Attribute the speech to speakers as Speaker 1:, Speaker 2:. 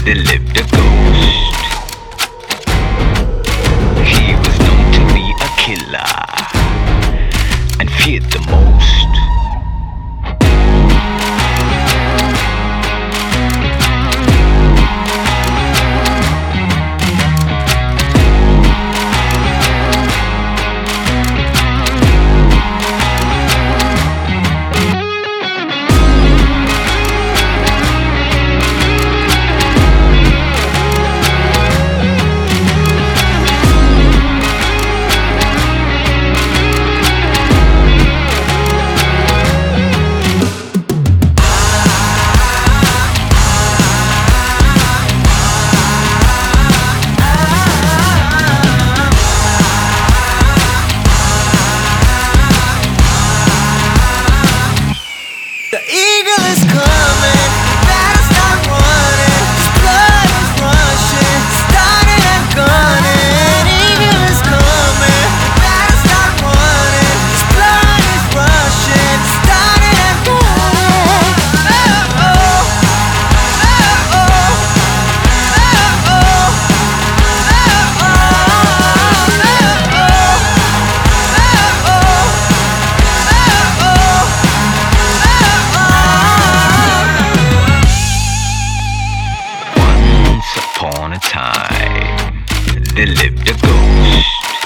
Speaker 1: there lived a ghost. He was known to be a killer and feared the most.
Speaker 2: The eagle is coming, better start running. His blood is rushing, starting and gunning. Eagle is coming, better start running. His blood is rushing, starting and gunning. Oh, oh, oh, oh, oh,
Speaker 1: Once upon a time, there lived a ghost.